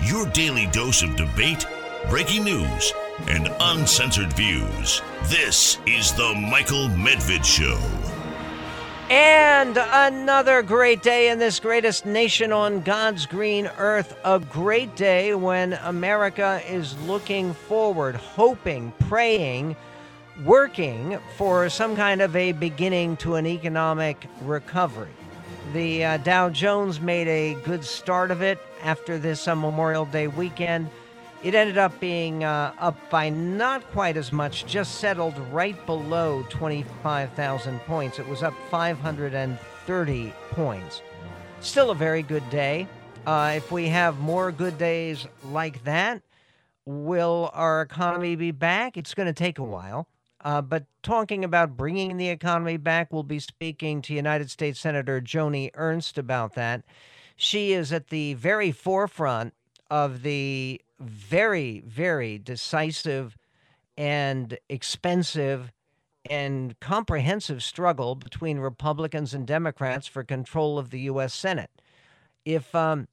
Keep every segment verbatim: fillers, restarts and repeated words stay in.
Your daily dose of debate, breaking news, and uncensored views. This is the Michael Medved Show. And another great day in this greatest nation on God's green earth. A great day when America is looking forward, hoping, praying, working for some kind of a beginning to an economic recovery. The uh, Dow Jones made a good start of it after this uh, Memorial Day weekend. It ended up being uh, up by not quite as much, just settled right below twenty-five thousand points. It was up five hundred thirty points. Still a very good day. Uh, if we have more good days like that, will our economy be back? It's going to take a while. Uh, but talking about bringing the economy back, we'll be speaking to United States Senator Joni Ernst about that. She is at the very forefront of the very, very decisive and expensive and comprehensive struggle between Republicans and Democrats for control of the U S Senate. If um,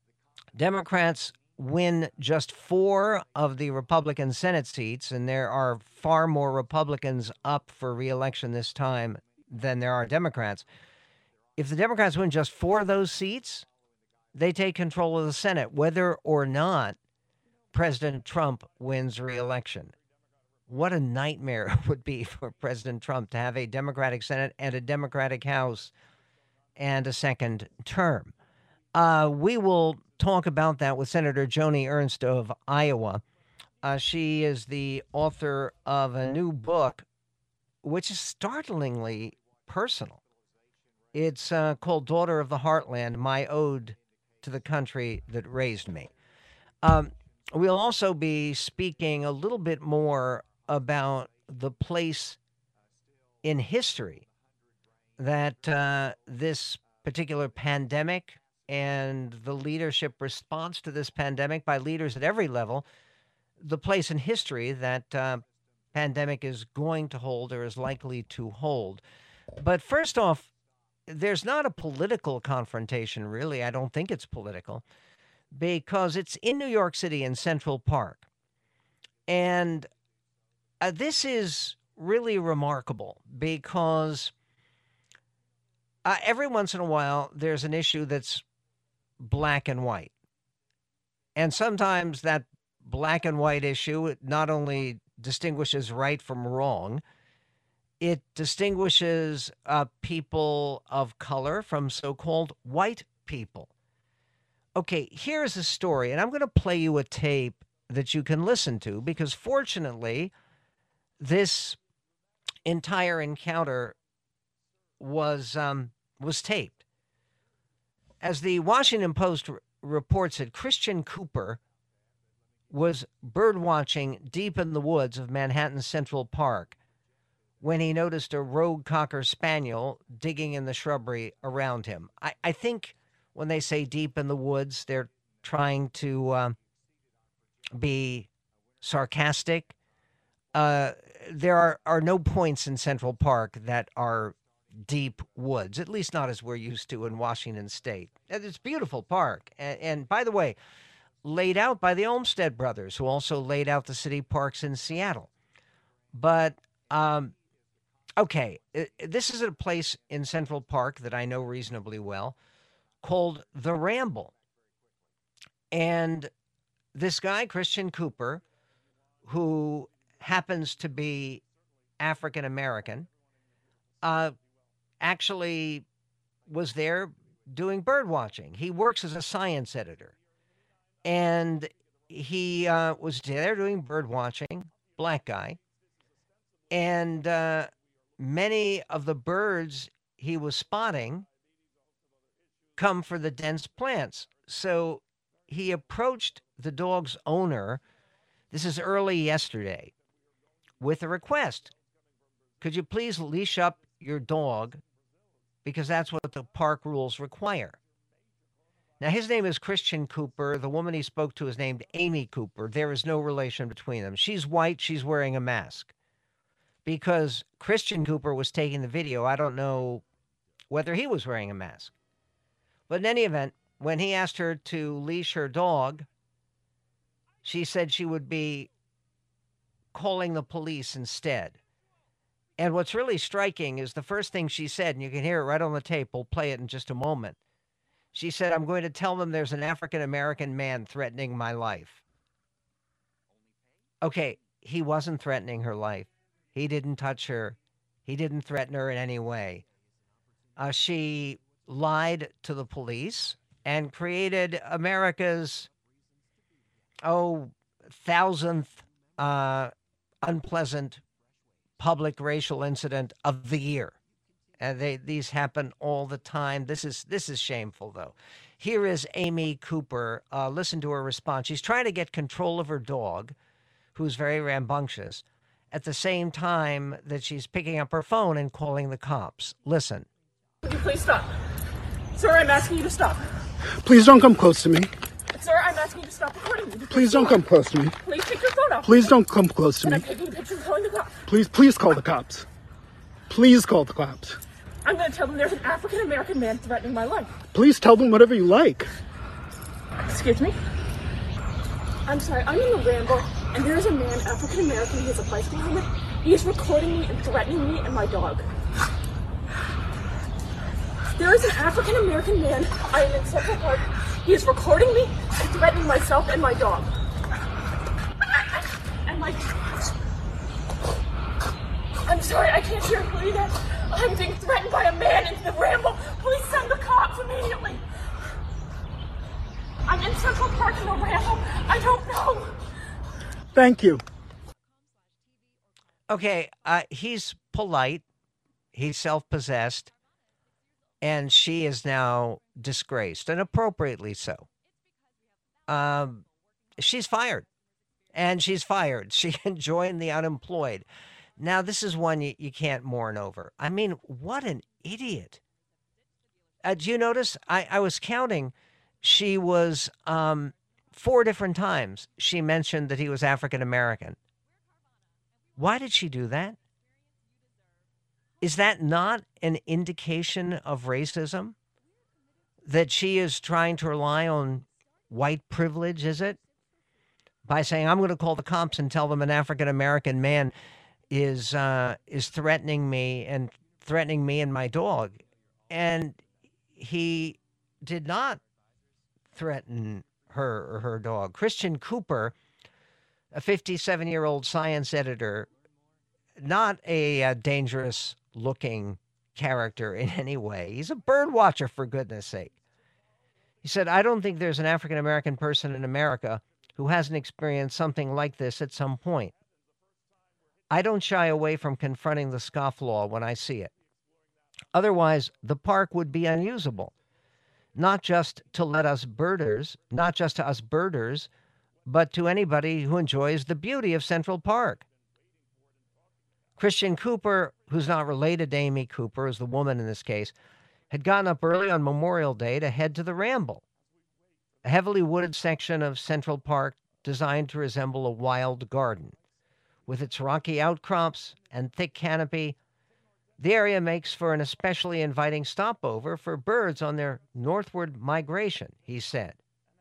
Democrats win just four of the Republican Senate seats, and there are far more Republicans up for re-election this time than there are Democrats. If the Democrats win just four of those seats, they take control of the Senate, whether or not President Trump wins re-election. What a nightmare it would be for President Trump to have a Democratic Senate and a Democratic House and a second term. Uh, we will talk about that with Senator Joni Ernst of Iowa. Uh, she is the author of a new book, which is startlingly personal. It's uh, called Daughter of the Heartland, My Ode to the Country That Raised Me. Um, we'll also be speaking a little bit more about the place in history that uh, this particular pandemic and the leadership response to this pandemic by leaders at every level, the place in history that uh, pandemic is going to hold or is likely to hold. But first off, there's not a political confrontation, really. I don't think it's political, because it's in New York City in Central Park. And uh, this is really remarkable because uh, every once in a while there's an issue that's black and white. And sometimes that black and white issue not only distinguishes right from wrong, it distinguishes uh, people of color from so-called white people. Okay, here's a story, and I'm going to play you a tape that you can listen to because fortunately, this entire encounter was um, was taped. As the Washington Post r- reports it, Christian Cooper was birdwatching deep in the woods of Manhattan's Central Park when he noticed a rogue Cocker Spaniel digging in the shrubbery around him. I, I think when they say deep in the woods, they're trying to uh, be sarcastic. Uh, there are, are no points in Central Park that are deep woods, at least not as we're used to in Washington State. And it's a beautiful park. And, and by the way, laid out by the Olmsted brothers, who also laid out the city parks in Seattle. But, um, okay, this is a place in Central Park that I know reasonably well called The Ramble. And this guy, Christian Cooper, who happens to be African American, uh, actually was there doing bird watching. He works as a science editor. And he uh, was there doing bird watching, black guy. And uh, many of the birds he was spotting come for the dense plants. So he approached the dog's owner, this is early yesterday, with a request. Could you please leash up your dog? Because that's what the park rules require. Now, his name is Christian Cooper. The woman he spoke to is named Amy Cooper. There is no relation between them. She's white. She's wearing a mask. Because Christian Cooper was taking the video, I don't know whether he was wearing a mask. But in any event, when he asked her to leash her dog, she said she would be calling the police instead. And what's really striking is the first thing she said, and you can hear it right on the tape. We'll play it in just a moment. She said, I'm going to tell them there's an African-American man threatening my life. Okay, he wasn't threatening her life. He didn't touch her. He didn't threaten her in any way. Uh, she lied to the police and created America's, oh, thousandth uh, unpleasant public racial incident of the year. And they, these happen all the time. This is this is shameful, though. Here is Amy Cooper. Uh, listen to her response. She's trying to get control of her dog, who's very rambunctious, at the same time that she's picking up her phone and calling the cops. Listen. Would you please stop? Sir, I'm asking you to stop. Please don't come close to me. Sir, I'm asking you to stop recording me. Please don't come close to me. Please take your phone off. Please don't come close to And me. I'm taking a picture and calling the cops. Please, please call the cops. Please call the cops. I'm going to tell them there's an African-American man threatening my life. Please tell them whatever you like. Excuse me? I'm sorry, I'm in the Ramble, and there's a man, African-American, he has a bicycle helmet. He is recording me and threatening me and my dog. There is an African-American man, I am in Central Park. He is recording me and threatening myself and my dog. And my... I'm sorry, I can't hear you either. I'm being threatened by a man in the Ramble. Please send the cops immediately. I'm in Central Park in the Ramble. I don't know. Thank you. Okay, uh, he's polite. He's self-possessed. And she is now disgraced, and appropriately so. Um, she's fired. And she's fired. She can join the unemployed. Now, this is one you, you can't mourn over. I mean, what an idiot. Uh, do you notice? I, I was counting. She was, um, four different times, she mentioned that he was African-American. Why did she do that? Is that not an indication of racism? That she is trying to rely on white privilege, is it? By saying, I'm going to call the cops and tell them an African-American man is uh, is threatening me and threatening me and my dog. And he did not threaten her or her dog. Christian Cooper, a fifty-seven-year-old science editor, not a, a dangerous-looking character in any way. He's a bird watcher, for goodness sake. He said, I don't think there's an African-American person in America who hasn't experienced something like this at some point. I don't shy away from confronting the scofflaw when I see it. Otherwise, the park would be unusable. Not just to let us birders, not just to us birders, but to anybody who enjoys the beauty of Central Park. Christian Cooper, who's not related to Amy Cooper, is the woman in this case, had gotten up early on Memorial Day to head to the Ramble, a heavily wooded section of Central Park designed to resemble a wild garden. With its rocky outcrops and thick canopy, the area makes for an especially inviting stopover for birds on their northward migration, he said.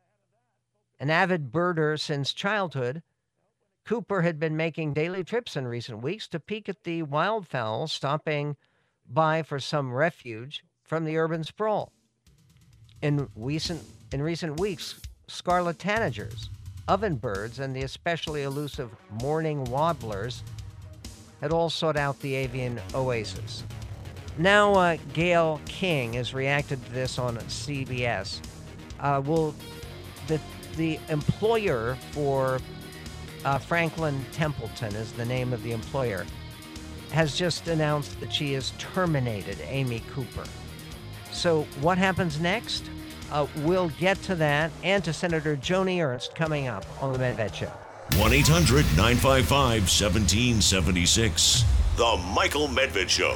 An avid birder since childhood, Cooper had been making daily trips in recent weeks to peek at the wildfowl, stopping by for some refuge from the urban sprawl. In recent, in recent weeks, scarlet tanagers, ovenbirds, and the especially elusive mourning warblers had all sought out the avian oasis. Now, uh, Gayle King has reacted to this on C B S. Uh, will the the employer for uh, Franklin Templeton is the name of the employer, has just announced that she has terminated Amy Cooper. So what happens next? Uh, we'll get to that and to Senator Joni Ernst coming up on the Medved Show. one eight hundred nine five five one seven seven six. The Michael Medved Show.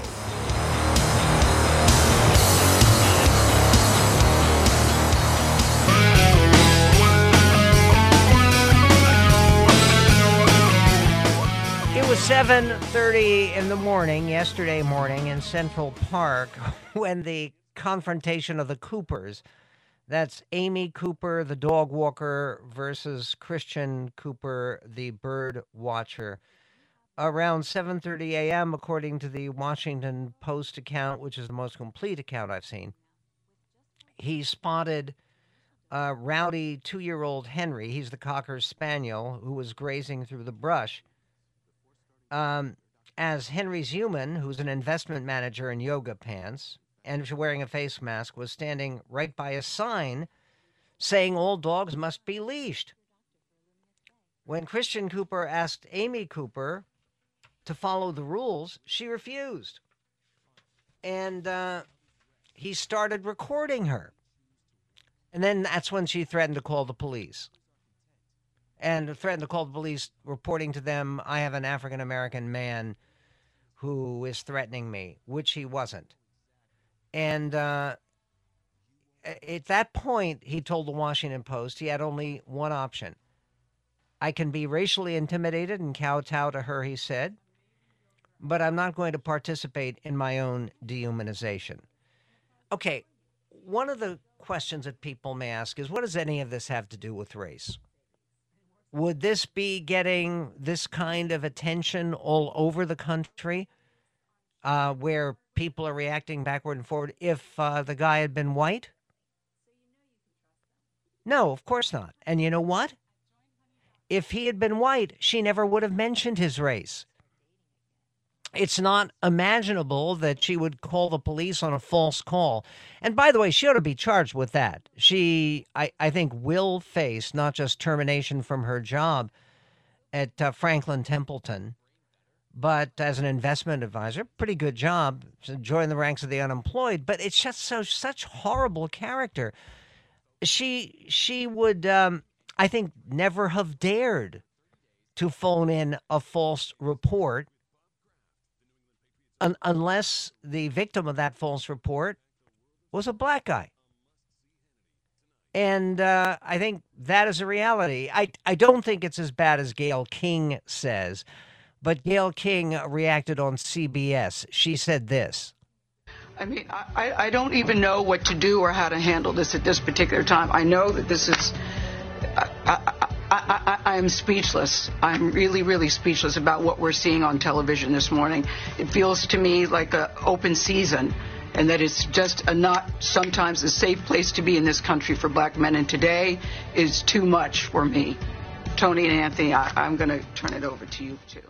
It was seven thirty in the morning, yesterday morning, in Central Park when the confrontation of the Coopers That's Amy Cooper, the dog walker, versus Christian Cooper, the bird watcher. Around seven thirty a m, according to the Washington Post account, which is the most complete account I've seen, he spotted uh, rowdy two-year-old Henry. He's the Cocker Spaniel who was grazing through the brush. Um, as Henry's human, who's an investment manager in yoga pants and wearing a face mask, was standing right by a sign saying all dogs must be leashed. When Christian Cooper asked Amy Cooper to follow the rules, she refused. And uh, he started recording her. And then that's when she threatened to call the police. And threatened to call the police, reporting to them, I have an African-American man who is threatening me, which he wasn't. And uh, at that point, he told the Washington Post he had only one option. I can be racially intimidated and kowtow to her, he said, but I'm not going to participate in my own dehumanization. Okay, one of the questions that people may ask is, what does any of this have to do with race? Would this be getting this kind of attention all over the country, uh, where people are reacting backward and forward, if uh, the guy had been white? No, of course not. And you know what? If he had been white, she never would have mentioned his race. It's not imaginable that she would call the police on a false call. And by the way, she ought to be charged with that. She, I, I think, will face not just termination from her job at uh, Franklin Templeton, but as an investment advisor, pretty good job, join the ranks of the unemployed. But it's just so such horrible character. She she would, um, I think, never have dared to phone in a false report un- unless the victim of that false report was a black guy. And uh, I think that is a reality. I, I don't think it's as bad as Gayle King says, but Gayle King reacted on C B S. She said this. I mean, I, I don't even know what to do or how to handle this at this particular time. I know that this is, I, I, I, I, I am speechless. I'm really, really speechless about what we're seeing on television this morning. It feels to me like an open season, and that it's just a not sometimes a safe place to be in this country for black men. And today is too much for me. Tony and Anthony, I, I'm going to turn it over to you, too.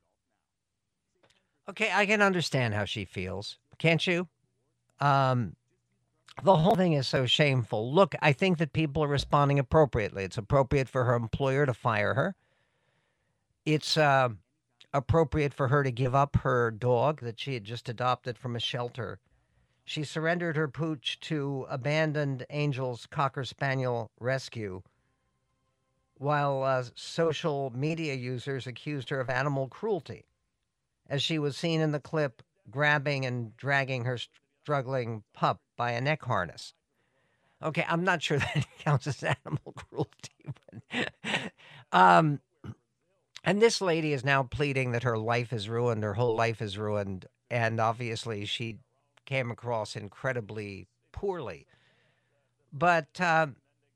Okay, I can understand how she feels. Can't you? Um, the whole thing is so shameful. Look, I think that people are responding appropriately. It's appropriate for her employer to fire her. It's uh, appropriate for her to give up her dog that she had just adopted from a shelter. She surrendered her pooch to Abandoned Angels Cocker Spaniel Rescue, while uh, social media users accused her of animal cruelty, as she was seen in the clip grabbing and dragging her struggling pup by a neck harness. Okay, I'm not sure that counts as animal cruelty. But, um, and this lady is now pleading that her life is ruined, her whole life is ruined, and obviously she came across incredibly poorly. But uh,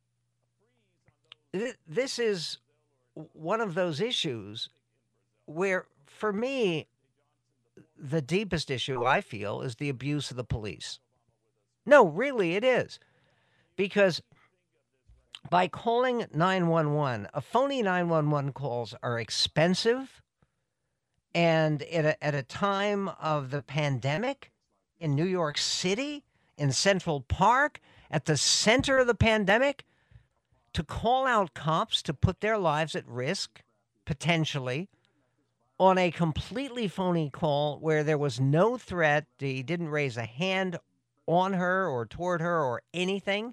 th- this is one of those issues where, for me, the deepest issue, I feel, is the abuse of the police. No, really, it is. Because by calling nine one one, a phony nine one one calls are expensive. And at a, at a time of the pandemic in New York City, in Central Park, at the center of the pandemic, to call out cops to put their lives at risk, potentially, on a completely phony call where there was no threat, he didn't raise a hand on her or toward her or anything,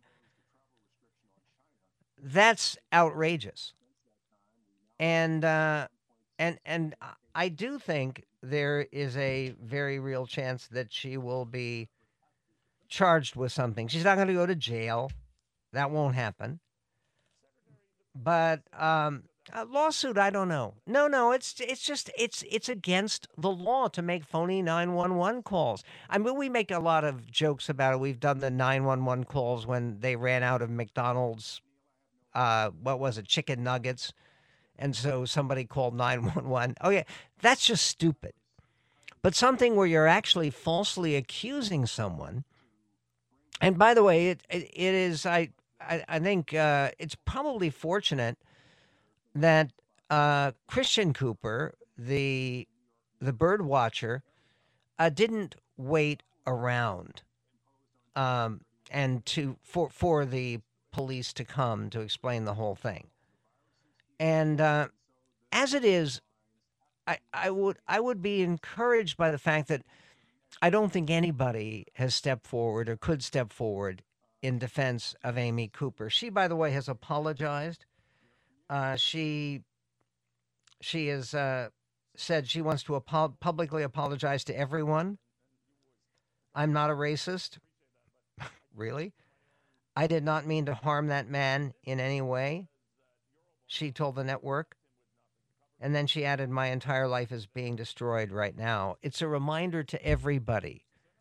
that's outrageous. And uh, and and I do think there is a very real chance that she will be charged with something. She's not going to go to jail. That won't happen. But um, A lawsuit, I don't know. No, no, it's it's just it's it's against the law to make phony nine one one calls. I mean, we make a lot of jokes about it. We've done the nine one one calls when they ran out of McDonald's, uh, what was it, chicken nuggets, and so somebody called nine one one. Oh yeah, that's just stupid. But something where you're actually falsely accusing someone. And by the way, it it, it is I I, I think uh, it's probably fortunate that uh, Christian Cooper, the the bird watcher, uh, didn't wait around um, and to for for the police to come to explain the whole thing. And uh, as it is, I, I would I would be encouraged by the fact that I don't think anybody has stepped forward or could step forward in defense of Amy Cooper. She, by the way, has apologized. Uh, she she has uh, said she wants to apo- publicly apologize to everyone. I'm not a racist. Really? I did not mean to harm that man in any way, she told the network. And then she added, my entire life is being destroyed right now. It's a reminder to everybody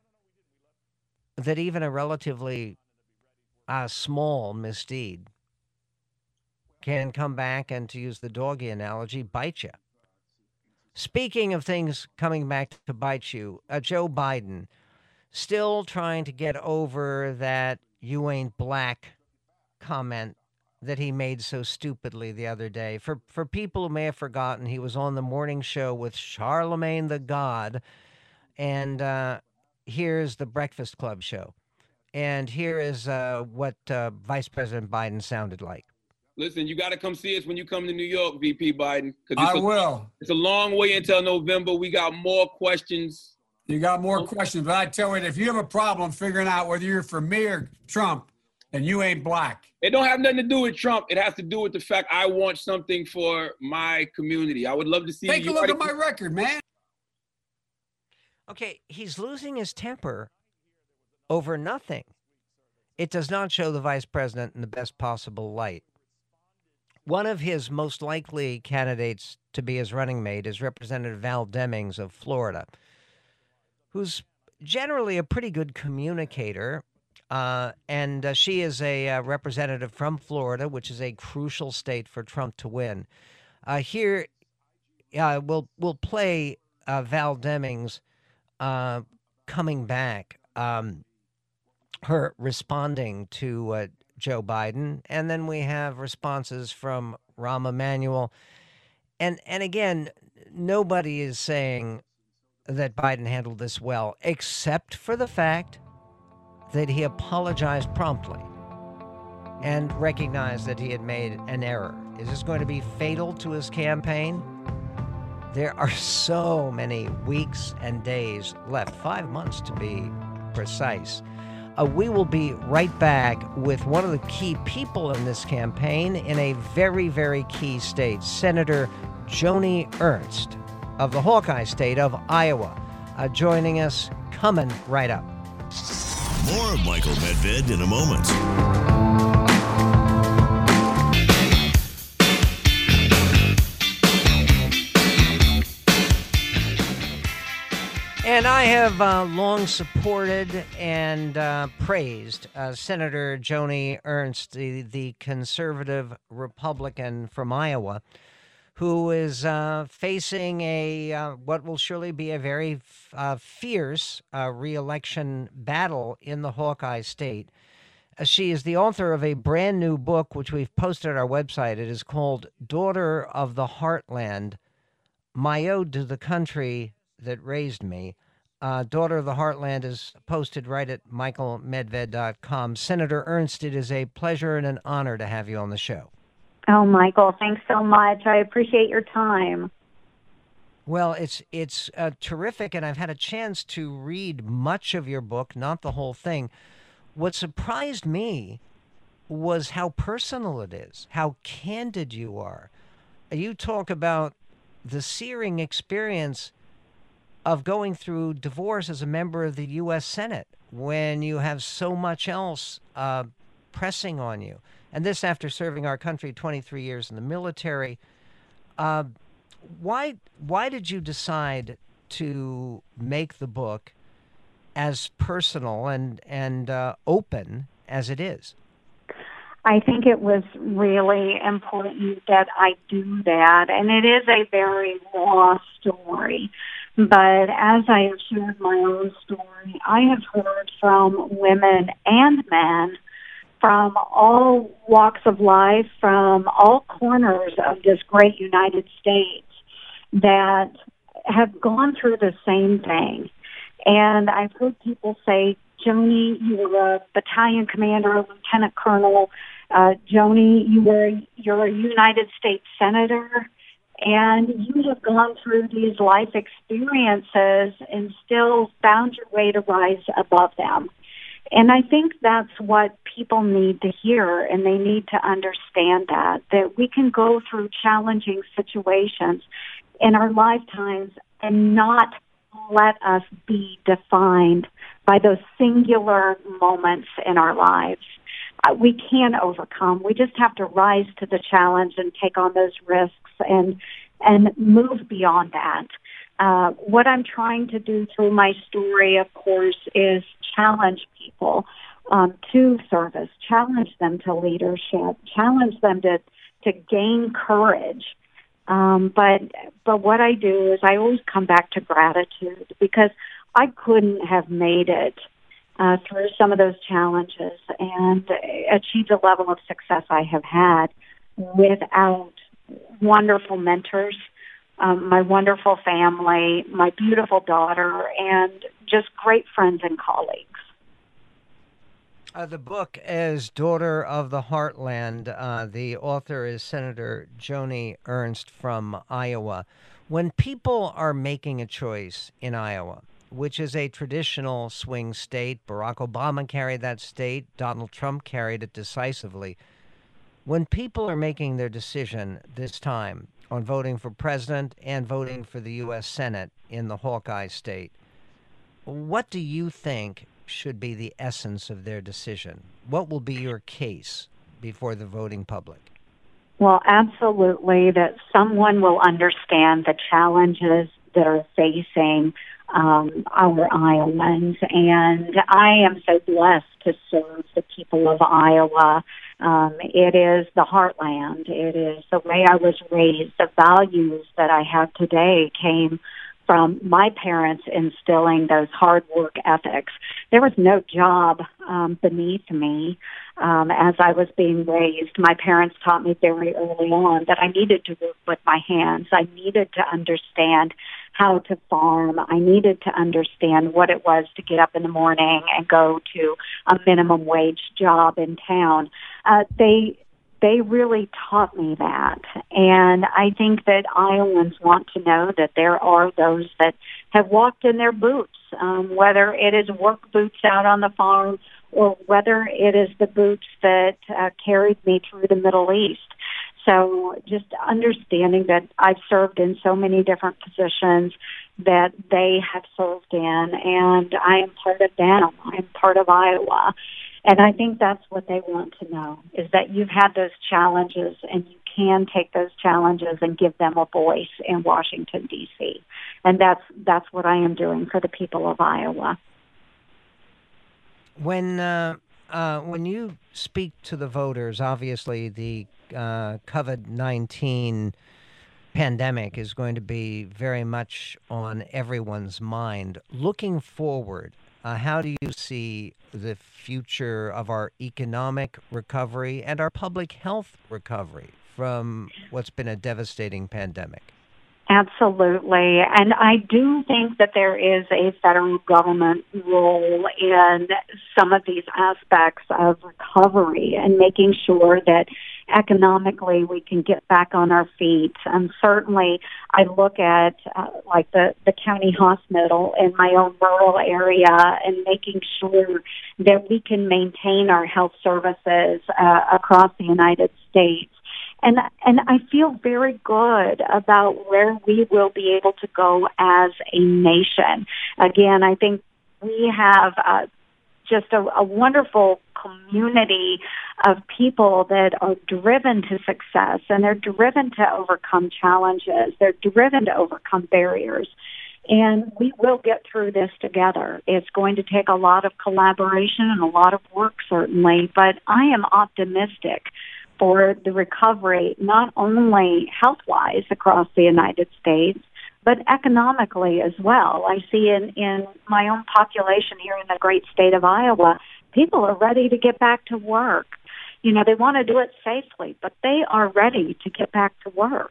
that even a relatively uh, small misdeed can come back and, to use the doggy analogy, bite you. Speaking of things coming back to bite you, uh, Joe Biden still trying to get over that you ain't black comment that he made so stupidly the other day. For for people who may have forgotten, he was on the morning show with Charlemagne the God, and uh, here's the Breakfast Club show. And here is uh, what uh, Vice President Biden sounded like. Listen, you got to come see us when you come to New York, V P Biden. I a, will. It's a long way until November. We got more questions. You got more questions, but I tell you, if you have a problem figuring out whether you're for me or Trump, then you ain't black. It don't have nothing to do with Trump. It has to do with the fact I want something for my community. I would love to see. Take you a look already- at my record, man. Okay, he's losing his temper over nothing. It does not show the vice president in the best possible light. One of his most likely candidates to be his running mate is Representative Val Demings of Florida, who's generally a pretty good communicator. Uh, and uh, she is a uh, representative from Florida, which is a crucial state for Trump to win. Uh, here, uh, we'll, we'll play uh, Val Demings uh, coming back, um, her responding to uh, Joe Biden, and then we have responses from Rahm Emanuel. And, and again, nobody is saying that Biden handled this well, except for the fact that he apologized promptly and recognized that he had made an error. Is this going to be fatal to his campaign? There are so many weeks and days left, five months to be precise. Uh, we will be right back with one of the key people in this campaign in a very, very key state, Senator Joni Ernst of the Hawkeye state of Iowa, uh, joining us, coming right up. More of Michael Medved in a moment. And I have uh, long supported and uh, praised uh, Senator Joni Ernst, the, the conservative Republican from Iowa, who is uh, facing a uh, what will surely be a very uh, fierce uh, re-election battle in the Hawkeye state. Uh, she is the author of a brand new book, which we've posted on our website. It is called Daughter of the Heartland, My Ode to the Country That Raised Me. Uh, Daughter of the Heartland is posted right at michael medved dot com. Senator Ernst, it is a pleasure and an honor to have you on the show. Oh, Michael, thanks so much. I appreciate your time. Well, it's it's uh, terrific, and I've had a chance to read much of your book, not the whole thing. What surprised me was how personal it is, how candid you are. You talk about the searing experience of going through divorce as a member of the U S Senate when you have so much else uh, pressing on you. and this after serving our country twenty-three years in the military. Uh, why why did you decide to make the book as personal and and uh, open as it is? I think it was really important that I do that, and it is a very raw story. But as I have shared my own story, I have heard from women and men from all walks of life, from all corners of this great United States that have gone through the same thing. And I've heard people say, Joni, you were a battalion commander, a lieutenant colonel. Uh, Joni, you were, you're a United States senator, and you have gone through these life experiences and still found your way to rise above them. And I think that's what people need to hear, and they need to understand that, that we can go through challenging situations in our lifetimes and not let us be defined by those singular moments in our lives. Uh, we can overcome. We just have to rise to the challenge and take on those risks and and move beyond that. Uh, what I'm trying to do through my story, of course, is challenge people um, to service, challenge them to leadership, challenge them to, to gain courage. Um, but but what I do is I always come back to gratitude, because I couldn't have made it uh, through some of those challenges and achieve the level of success I have had without wonderful mentors, um, my wonderful family, my beautiful daughter, and just great friends and colleagues. Uh, the book is Daughter of the Heartland. Uh, the author is Senator Joni Ernst from Iowa. When people are making a choice in Iowa, which is a traditional swing state, Barack Obama carried that state, Donald Trump carried it decisively. When people are making their decision this time on voting for president and voting for the U S Senate in the Hawkeye state, what do you think should be the essence of their decision? What will be your case before the voting public? Well, absolutely, that someone will understand the challenges that are facing um, our Iowans. And I am so blessed to serve the people of Iowa. Um, it is the heartland. It is the way I was raised. The values that I have today came from my parents instilling those hard work ethics. There was no job um, beneath me um, as I was being raised. My parents taught me very early on that I needed to work with my hands. I needed to understand how to farm. I needed to understand what it was to get up in the morning and go to a minimum wage job in town. Uh, they They really taught me that. And I think that Iowans want to know that there are those that have walked in their boots, um, whether it is work boots out on the farm or whether it is the boots that uh, carried me through the Middle East. So just understanding that I've served in so many different positions that they have served in, and I am part of them. I'm part of Iowa. And I think that's what they want to know, is that you've had those challenges and you can take those challenges and give them a voice in Washington, D C. And that's that's what I am doing for the people of Iowa. When uh, uh, when you speak to the voters, obviously the uh, COVID nineteen pandemic is going to be very much on everyone's mind. Looking forward, Uh, how do you see the future of our economic recovery and our public health recovery from what's been a devastating pandemic? Absolutely. And I do think that there is a federal government role in some of these aspects of recovery and making sure that economically we can get back on our feet. And certainly I look at uh, like the, the county hospital in my own rural area and making sure that we can maintain our health services uh, across the United States. And and I feel very good about where we will be able to go as a nation. Again, I think we have uh, just a, a wonderful community of people that are driven to success, and they're driven to overcome challenges. They're driven to overcome barriers. And we will get through this together. It's going to take a lot of collaboration and a lot of work, certainly, but I am optimistic for the recovery, not only health-wise across the United States, but economically as well. I see in, in my own population here in the great state of Iowa, people are ready to get back to work. You know, they want to do it safely, but they are ready to get back to work.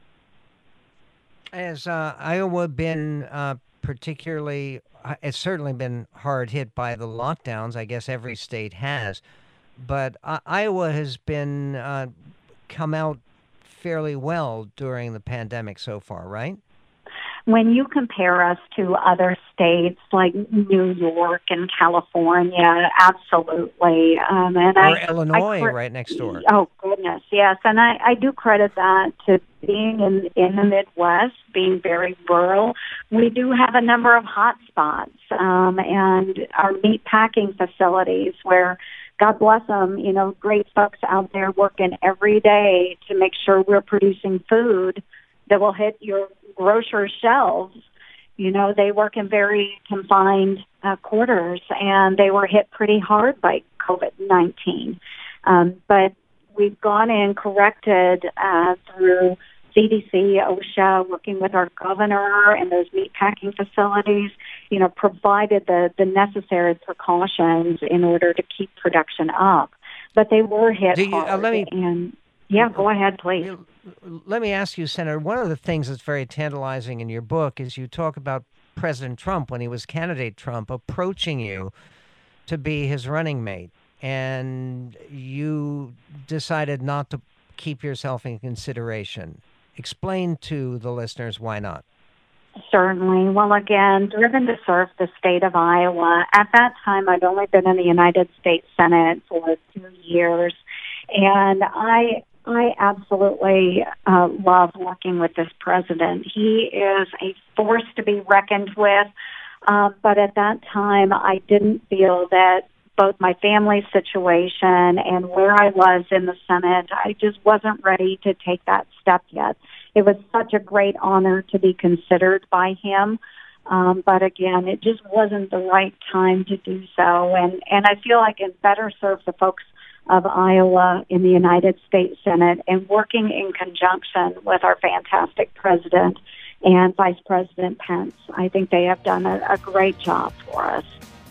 Has uh, Iowa been uh, particularly, it's certainly been hard hit by the lockdowns. I guess every state has. But uh, Iowa has been uh, come out fairly well during the pandemic so far, right? When you compare us to other states like New York and California, absolutely. Um, and or I, Illinois, I, right next door. Oh, goodness, yes. And I, I do credit that to being in, in the Midwest, being very rural. We do have a number of hot spots, um, and our meat packing facilities where, God bless them, you know, great folks out there working every day to make sure we're producing food that will hit your grocer shelves. You know, they work in very confined uh, quarters, and they were hit pretty hard by COVID nineteen. Um, but we've gone in, corrected uh, through C D C, OSHA, working with our governor and those meatpacking facilities, you know, provided the, the necessary precautions in order to keep production up. But they were hit Do you, hard. Uh, let me, and yeah, go ahead, please. Let me ask you, Senator, one of the things that's very tantalizing in your book is you talk about President Trump, when he was candidate Trump, approaching you to be his running mate, and you decided not to keep yourself in consideration. Explain to the listeners why not. Certainly. Well, again, driven to serve the state of Iowa. At that time, I'd only been in the United States Senate for two years, and I I absolutely uh, love working with this president. He is a force to be reckoned with, uh, but at that time, I didn't feel that both my family situation and where I was in the Senate, I just wasn't ready to take that step yet. It was such a great honor to be considered by him. Um, but again, it just wasn't the right time to do so. And, and I feel like it better serves the folks of Iowa in the United States Senate and working in conjunction with our fantastic president and Vice President Pence. I think they have done a, a great job for us.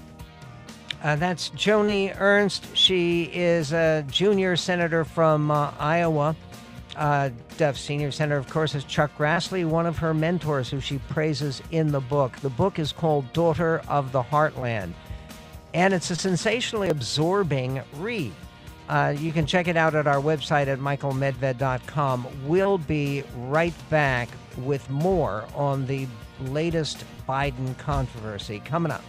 Uh, that's Joni Ernst. She is a junior senator from uh, Iowa. Uh, the senior senator, of course, is Chuck Grassley, one of her mentors who she praises in the book. The book is called Daughter of the Heartland, and it's a sensationally absorbing read. Uh, you can check it out at our website at michael medved dot com. We'll be right back with more on the latest Biden controversy coming up.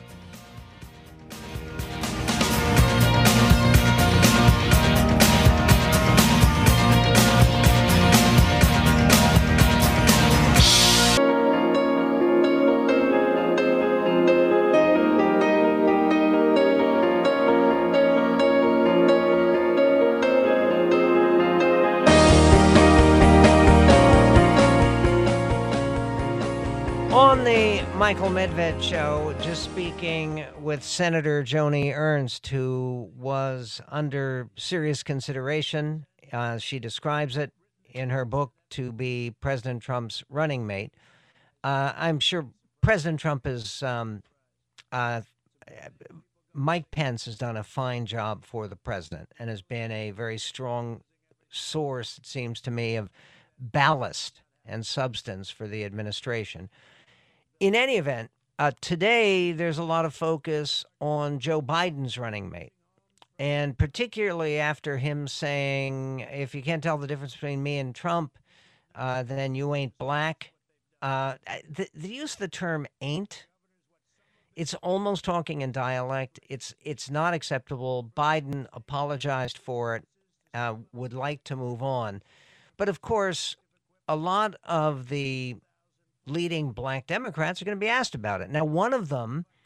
On the Michael Medved Show, just speaking with Senator Joni Ernst, who was under serious consideration, uh, she describes it in her book, to be President Trump's running mate. Uh, I'm sure President Trump is, um, uh, Mike Pence has done a fine job for the president and has been a very strong source, it seems to me, of ballast and substance for the administration. In any event, uh, today there's a lot of focus on Joe Biden's running mate, and particularly after him saying, if you can't tell the difference between me and Trump, uh, then you ain't black. Uh, the, the use of the term ain't, it's almost talking in dialect. It's, it's not acceptable. Biden apologized for it, uh, would like to move on. But of course, a lot of the leading black Democrats are going to be asked about it. Now, one of them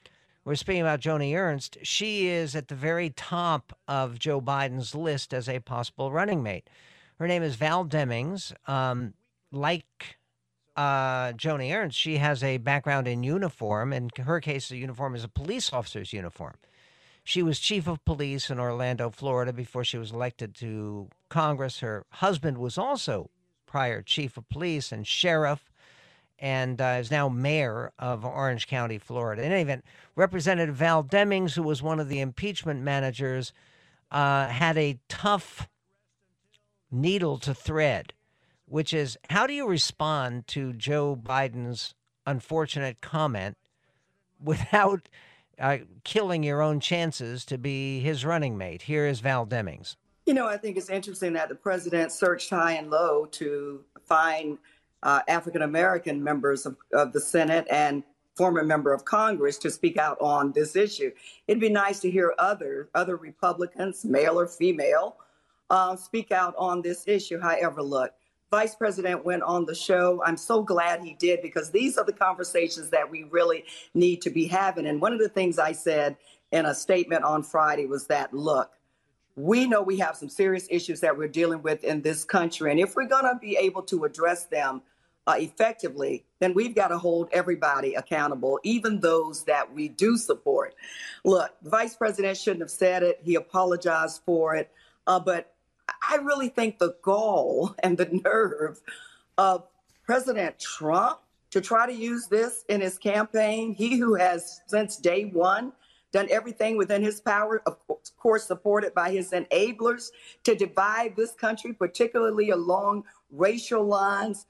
We're speaking about Joni Ernst. She is at the very top of Joe Biden's list as a possible running mate. Her name is Val Demings. Um, like uh, Joni Ernst, she has a background in uniform. In her case, the uniform is a police officer's uniform. She was chief of police in Orlando, Florida, before she was elected to Congress. Her husband was also prior chief of police and sheriff, and uh, is now mayor of Orange County, Florida. In any event, Representative Val Demings, who was one of the impeachment managers, uh, had a tough needle to thread, which is, how do you respond to Joe Biden's unfortunate comment without uh, killing your own chances to be his running mate? Here is Val Demings. You know, I think it's interesting that the president searched high and low to find uh, African-American members of, of the Senate and former member of Congress to speak out on this issue. It'd be nice to hear other, other Republicans, male or female, uh, speak out on this issue. However, look, Vice President went on the show. I'm so glad he did, because these are the conversations that we really need to be having. And one of the things I said in a statement on Friday was that, look, we know we have some serious issues that we're dealing with in this country. And if we're going to be able to address them uh, effectively, then we've got to hold everybody accountable, even those that we do support. Look, the Vice President shouldn't have said it. He apologized for it. Uh, but I really think the gall and the nerve of President Trump to try to use this in his campaign, he who has since day one done everything within his power, of course, supported by his enablers, to divide this country, particularly along racial lines.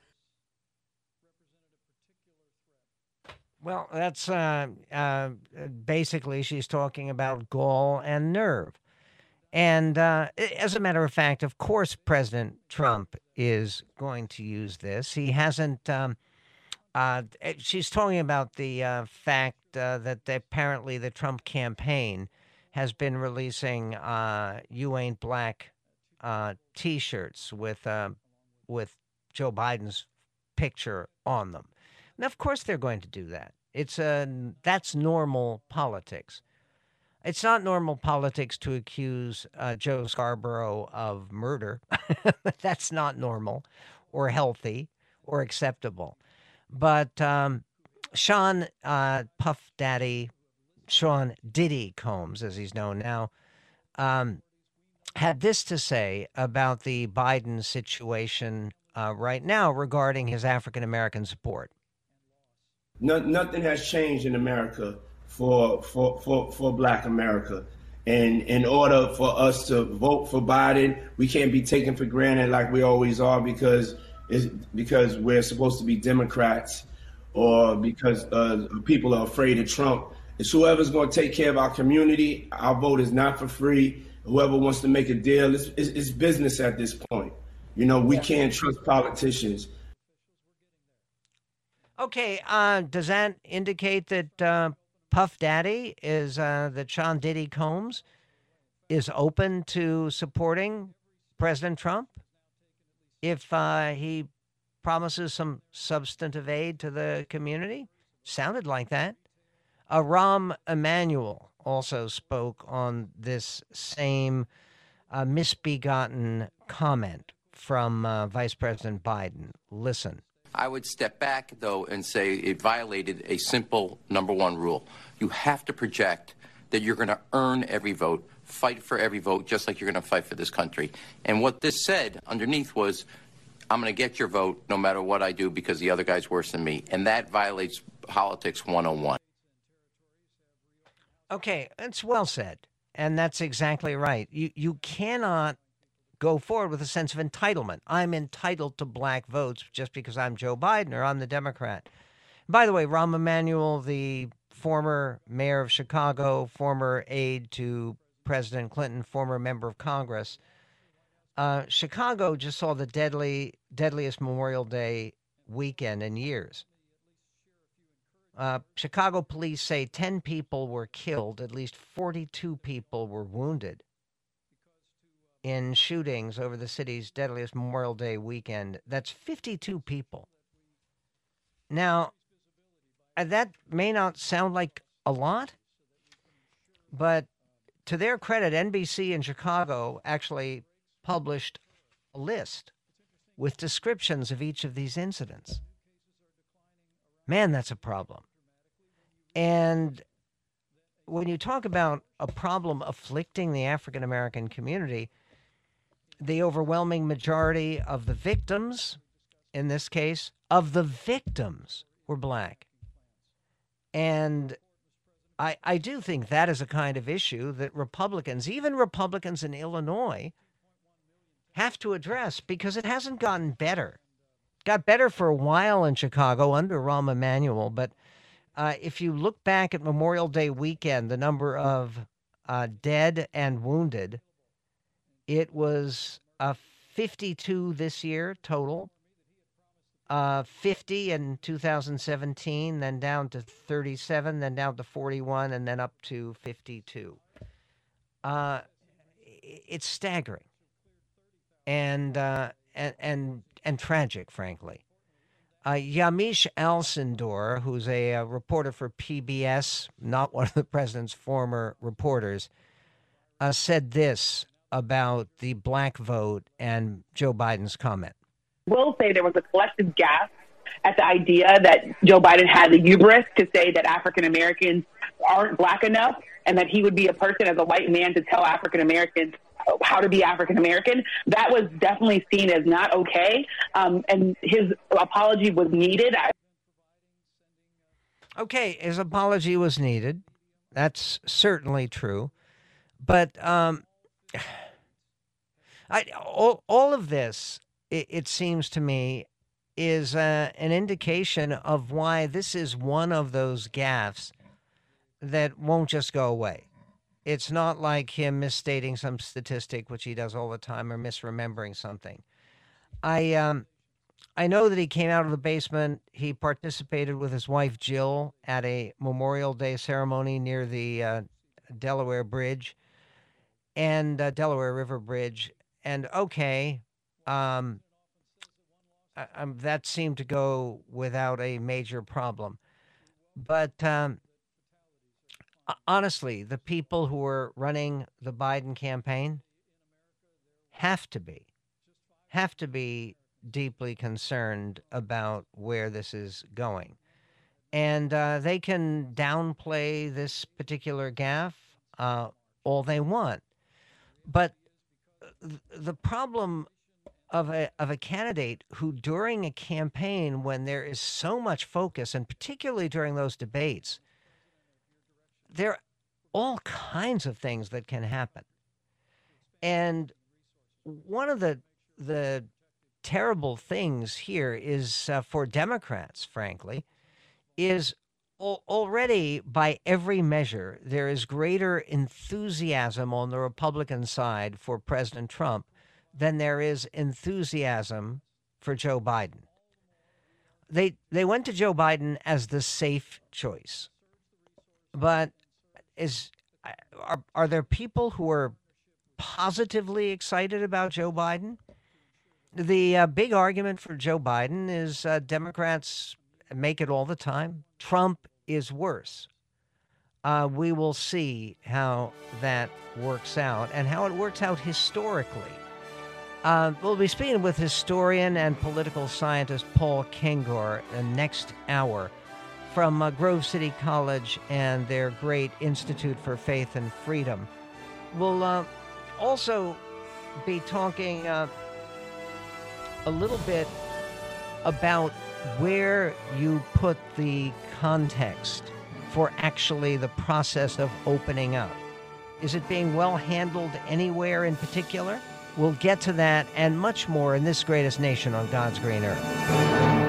Well, that's uh, uh, basically, she's talking about gall and nerve. And uh, as a matter of fact, of course, President Trump is going to use this. He hasn't. Um, uh, she's talking about the uh, fact uh, that apparently the Trump campaign has been releasing uh, "You Ain't Black" uh, T-shirts with uh, with Joe Biden's picture on them. And of course, they're going to do that. It's a that's normal politics. It's not normal politics to accuse uh, Joe Scarborough of murder. That's not normal or healthy or acceptable. But um, Sean uh, Puff Daddy, Sean Diddy Combs, as he's known now, um, had this to say about the Biden situation uh, right now regarding his African-American support. No, nothing has changed in America for, for, for, for Black America. And in order for us to vote for Biden, we can't be taken for granted like we always are because it's, because we're supposed to be Democrats or because uh, people are afraid of Trump. It's whoever's going to take care of our community. Our vote is not for free. Whoever wants to make a deal, it's, it's, it's business at this point. You know, we can't trust politicians. Okay, uh, does that indicate that uh, Puff Daddy is, uh, that Sean Diddy Combs is open to supporting President Trump if uh, he promises some substantive aid to the community? Sounded like that. Uh, Rahm Emanuel also spoke on this same uh, misbegotten comment from uh, Vice President Biden. Listen. I would step back, though, and say it violated a simple number one rule. You have to project that you're going to earn every vote, fight for every vote, just like you're going to fight for this country. And what this said underneath was, I'm going to get your vote no matter what I do because the other guy's worse than me. And that violates politics one oh one. Okay, it's well said. And that's exactly right. You, you cannot go forward with a sense of entitlement. I'm entitled to black votes just because I'm Joe Biden or I'm the Democrat. By the way, Rahm Emanuel, the former mayor of Chicago, former aide to President Clinton, former member of Congress, uh, Chicago just saw the deadly, deadliest Memorial Day weekend in years. Uh, Chicago police say ten people were killed, at least forty-two people were wounded in shootings over the city's deadliest Memorial Day weekend. That's fifty-two people. Now, that may not sound like a lot, But to their credit, N B C in Chicago actually published a list with descriptions of each of these incidents. Man, that's a problem. And when you talk about a problem afflicting the African American community, the overwhelming majority of the victims, in this case, of the victims were black. And I, I do think that is a kind of issue that Republicans, even Republicans in Illinois, have to address because it hasn't gotten better. It got better for a while in Chicago under Rahm Emanuel, but uh, if you look back at Memorial Day weekend, the number of uh, dead and wounded, it was uh, fifty-two this year total, uh, fifty in two thousand seventeen, then down to thirty-seven, then down to forty-one, and then up to fifty-two. Uh, it's staggering and uh, and and and tragic, frankly. Uh, Yamiche Alcindor, who's a, a reporter for P B S, not one of the president's former reporters, uh, said this about the black vote and Joe Biden's comment. Will say there was a collective gasp at the idea that Joe Biden had the hubris to say that African Americans aren't black enough and that he would be a person as a white man to tell African Americans how to be African American. That was definitely seen as not okay, um, and his apology was needed. Okay, his apology was needed. That's certainly true. But um, I, all, all of this, it, it seems to me, is uh, an indication of why this is one of those gaffes that won't just go away. It's not like him misstating some statistic, which he does all the time, or misremembering something. I um, I know that he came out of the basement. He participated with his wife, Jill, at a Memorial Day ceremony near the uh, Delaware Bridge and uh, Delaware River Bridge. And okay, um, I, I, that seemed to go without a major problem. But um, honestly, the people who are running the Biden campaign have to be, have to be deeply concerned about where this is going. And uh, they can downplay this particular gaffe uh, all they want. But th- the problem of a, of a candidate who during a campaign when there is so much focus, and particularly during those debates, there are all kinds of things that can happen. And one of the the terrible things here is uh, for Democrats, frankly, is al- already by every measure, there is greater enthusiasm on the Republican side for President Trump than there is enthusiasm for Joe Biden. They they went to Joe Biden as the safe choice. But is are are there people who are positively excited about Joe Biden? The uh, big argument for Joe Biden is uh, Democrats make it all the time. Trump is worse. Uh, we will see how that works out and how it works out historically. Uh, we'll be speaking with historian and political scientist Paul Kengor the next hour from uh, Grove City College and their great Institute for Faith and Freedom. We'll uh, also be talking uh, a little bit about where you put the context for actually the process of opening up. Is it being well handled anywhere in particular? We'll get to that and much more in this greatest nation on God's green earth.